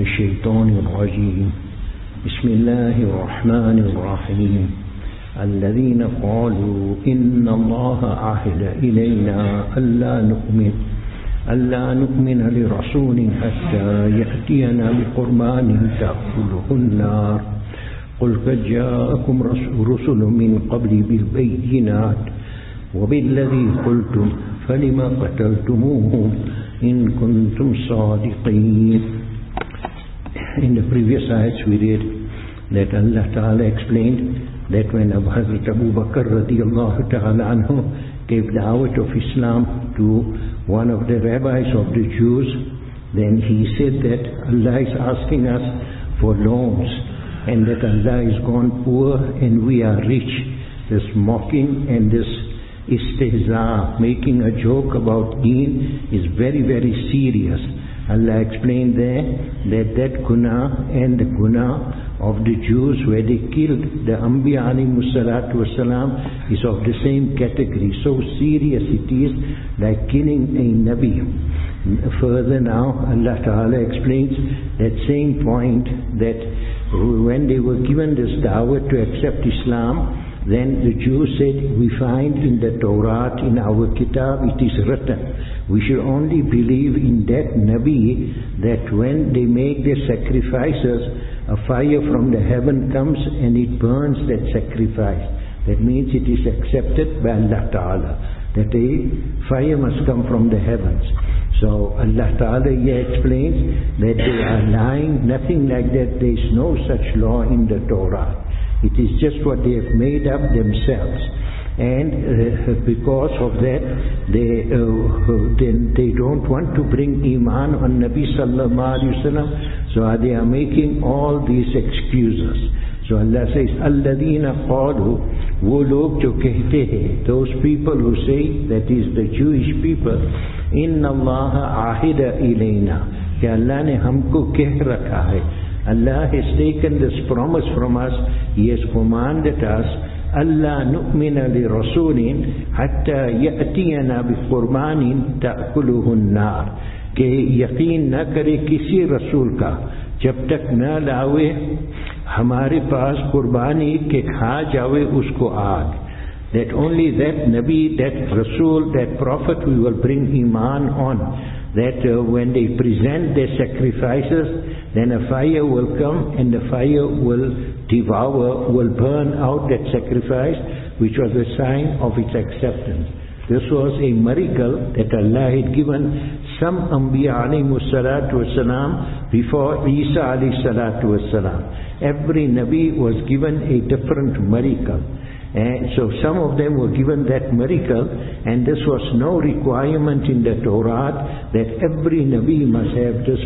الشيطان الرجيم بسم الله الرحمن الرحيم الذين قالوا إن الله عهد إلينا ألا نؤمن لرسول حتى يأتينا بقربان تأكله النار قل قد جاءكم رسل من قبل بالبينات وبالذي قلتم فلما قتلتموهم إن كنتم صادقين. In the previous ayats we read that Allah Ta'ala explained that when Hazrat Abu Bakr radiallahu ta'ala anhu gave da'wat of Islam to one of the rabbis of the Jews, then he said that Allah is asking us for loans and that Allah is gone poor and we are rich. This mocking and this istihza, making a joke about deen, is very, very serious. Allah explained there that guna and the guna of the Jews where they killed the Anbiya alayhimu salatu wasalam is of the same category. So serious it is, like killing a Nabi. Further now, Allah Ta'ala explains that same point, that when they were given this da'wah to accept Islam, then the Jews said, we find in the Torah, in our kitab, it is written, we should only believe in that Nabi, that when they make their sacrifices, a fire from the heaven comes and it burns that sacrifice. That means it is accepted by Allah Ta'ala, that a fire must come from the heavens. So Allah Ta'ala here explains that they are lying, nothing like that. There is no such law in the Torah. It is just what they have made up themselves. And because of that, they don't want to bring Iman on Nabi Sallallahu Alaihi Wasallam. So they are making all these excuses. So Allah says, Alladina qalu, wo log jo kehte hai, those people who say, that is the Jewish people, Inna Allaha ahida ilayna, कि Allah ने हमको कह रखा है. Allah has taken this promise from us. He has commanded us, Allah nu'mina li rasulin hatta ya'tiyana bi qurbanin ta'kuluhu an-nar, कि यकीन न करे किसी रसूल का जब तक न लावे हमारे पास कुर्बानी के खा जावे उसको आग. That only that Nabi, that Rasul, that Prophet we will bring Iman on. That when they present their sacrifices, then a fire will come and the fire will devour, will burn out that sacrifice, which was a sign of its acceptance. This was a miracle that Allah had given some Anbiya alayhimu salatu wasalam before Isa alayhi salatu wasalam. Every Nabi was given a different miracle. And so some of them were given that miracle, and this was no requirement in the Torah that every Nabi must have this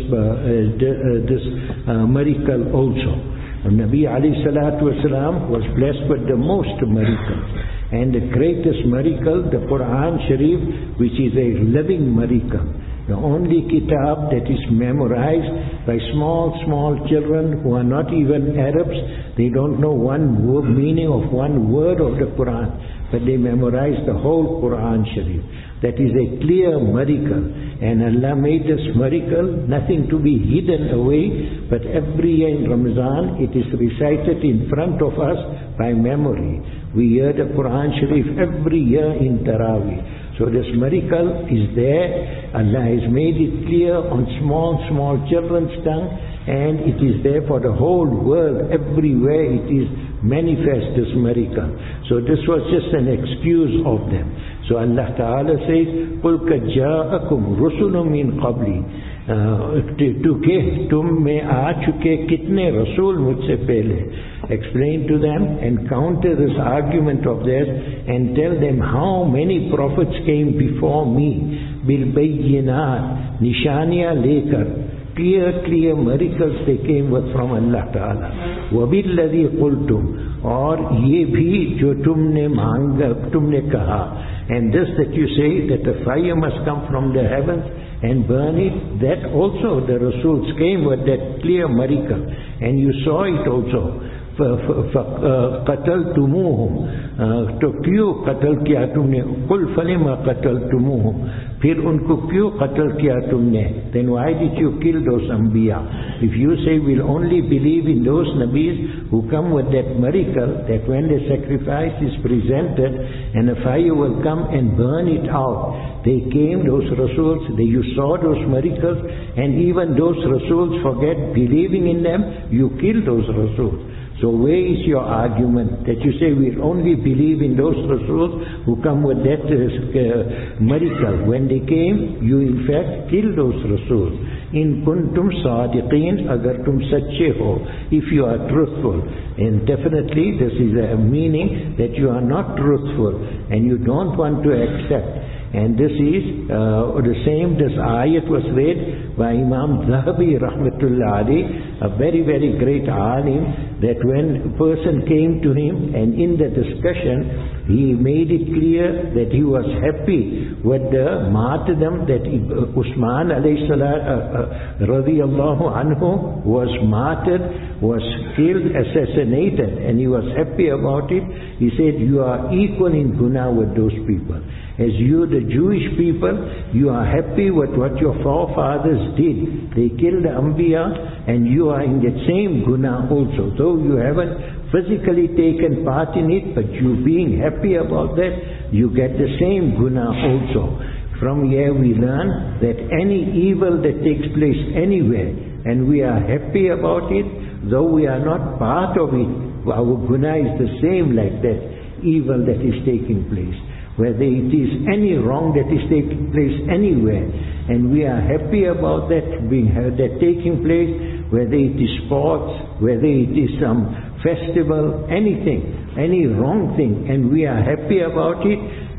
miracle also. Nabi alayhi salatu wasalam was blessed with the most miracles, and the greatest miracle, the Quran Sharif, which is a living miracle. The only kitab that is memorized by small children who are not even Arabs. They don't know one word, meaning of one word of the Quran, but they memorize the whole Quran Sharif. That is a clear miracle, and Allah made this miracle nothing to be hidden away, but every year in Ramadan it is recited in front of us by memory. We hear the Quran Sharif every year in Taraweeh. So this miracle is there. Allah has made it clear on small children's tongue, and it is there for the whole world. Everywhere it is manifest, this miracle. So this was just an excuse of them. So Allah Ta'ala says, قُلْ قَدْ جَاءَكُمْ رُسُلٌ مِّن قَبْلِ, तुम में आ चुके कितने रसूल मुझसे पहले. Explain to them and counter this argument of theirs and tell them how many prophets came before me, bilbayyinat, nishaniya lekar, clear miracles they came with from Allah Ta'ala. wabilladhi qultum, और ये भी जो तुमने कहा, and this that you say that the fire must come from the heavens and burn it, that also the Rasuls came with that clear miracle, and you saw it also. قتلتموهم तो क्यों कत्ल किया तुमने कुल फलिमा قتلتموهم फिर उनको क्यों कत्ल किया तुमने then why did you kill those Anbiya? If you say we'll only believe in those Nabis who come with that miracle that when the sacrifice is presented and a fire will come and burn it out, they came, those Rasuls, you saw those miracles, and even those Rasuls forget believing in them, you kill those Rasuls. So where is your argument that you say we'll only believe in those Rasuls who come with that miracle? When they came, you in fact kill those Rasuls. In kuntum sadiqeen, agar tum sache ho, if you are truthful. And definitely this is a meaning that you are not truthful and you don't want to accept. And this is the same, this ayat was read by Imam Zahabi Rahmatullah Ali, a very, very great alim, that when a person came to him and in the discussion, he made it clear that he was happy with the martyrdom that Usman alayhi salam radiyallahu anhu was martyred, was killed, assassinated, and he was happy about it. He said, you are equal in guna with those people. As you, the Jewish people, you are happy with what your forefathers did. They killed the Anbiya and you are in the same guna also. Though you haven't physically taken part in it, but you being happy about that, you get the same guna also. From here we learn that any evil that takes place anywhere and we are happy about it, though we are not part of it, our guna is the same like that evil that is taking place. Whether it is any wrong that is taking place anywhere, and we are happy about that taking place, whether it is sports, whether it is some festival, anything, any wrong thing, and we are happy about it,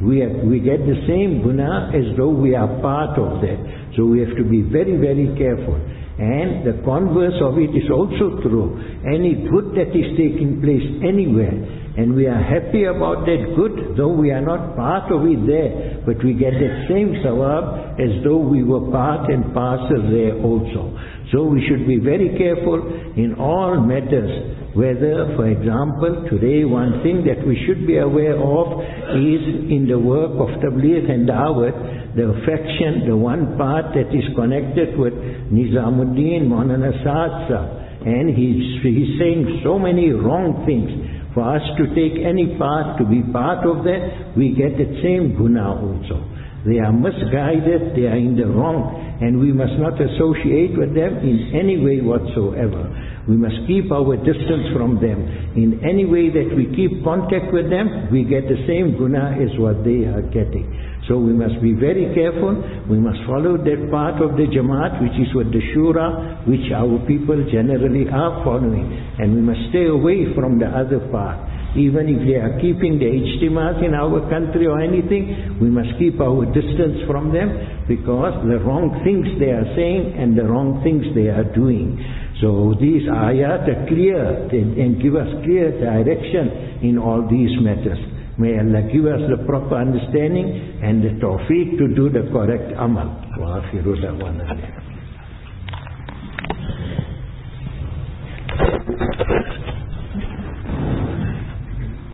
we get the same guna as though we are part of that. So we have to be very, very careful. And the converse of it is also true. Any good that is taking place anywhere, and we are happy about that good, though we are not part of it there, but we get that same sawab as though we were part and parcel there also. So we should be very careful in all matters. Whether, for example, today one thing that we should be aware of is in the work of Tabligh and Dawat, the faction, the one part that is connected with Nizamuddin Maulana Saad Sahib, and he's saying so many wrong things. For us to take any part, to be part of that, we get the same guna also. They are misguided, they are in the wrong, and we must not associate with them in any way whatsoever. We must keep our distance from them. In any way that we keep contact with them, we get the same guna as what they are getting. So we must be very careful. We must follow that part of the Jamaat which is with the Shura, which our people generally are following. And we must stay away from the other part. Even if they are keeping the ijtimas in our country or anything, we must keep our distance from them, because the wrong things they are saying and the wrong things they are doing. So these ayat are clear and give us clear direction in all these matters. May Allah give us the proper understanding and the tawfiq to do the correct amal. Wa akhiru da'wana.